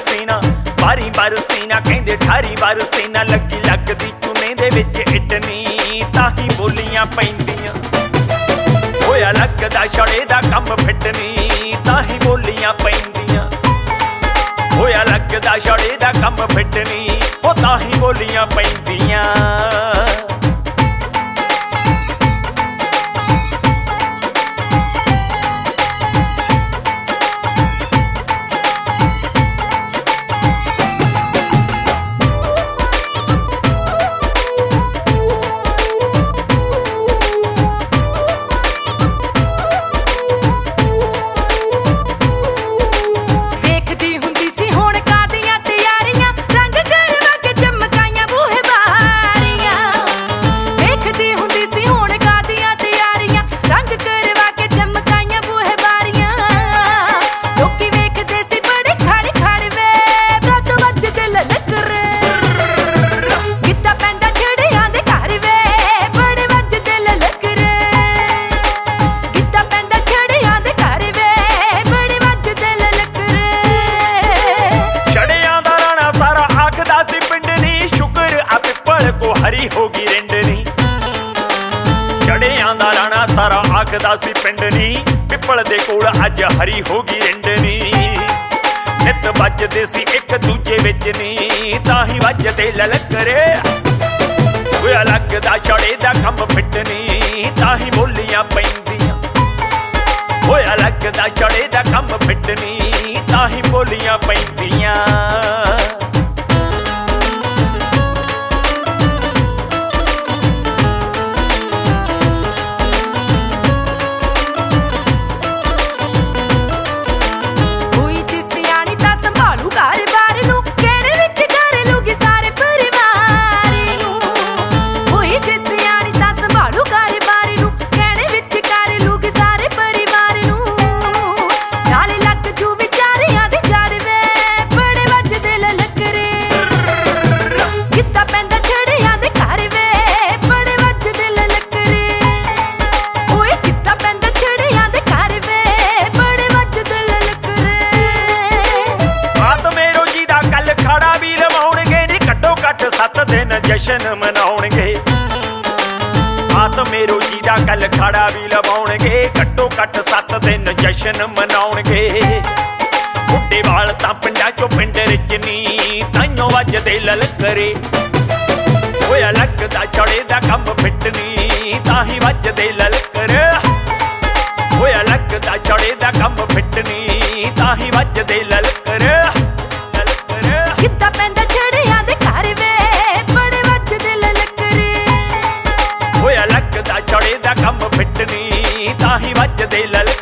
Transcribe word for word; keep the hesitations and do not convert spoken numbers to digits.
सीना बारी बार सीना कहंदे ठारी बार सीना लगी लगदी चुने दे विच इटनी ताही बोलियां पैंदियां होया लगदा छड़े दा कम फिटनी ताही बोलियां पैंदियां होया लगदा छड़े दा कम फिटनी ओ ताही बोलियां पैंदियां हरी होगी रिंडनी चढ़ियां दा राणा सारा आखदा सी पिंडनी पिपल दे कोल अज हरी होगी रिंडनी नित बजदे सी एक दूजे विच नी ताही वजदे ललकरे होया लगदा छड़े दा कम फिटनी ताही बोलियां पैंदियां होया लगदा छड़े दा कम फिटनी ताही बोलियां पैंदियां सत दिन जशन मनाउणगे आत्मे रोजी दा कल खाड़ा भी लवाउणगे घट्टो घट सत दिन जशन मनाउणगे बुड्ढे वाल तां पिंडां चों पिंड रिचनी ताइयों वजदे ललकरे होया लगदा छड़े दा कम फिटनी ताही वजदे ललकरे होया लगदा छड़े दा कम फिटनी ताही वजदे ललकरे छड़े दा कम फिटनी ताही वजदे लल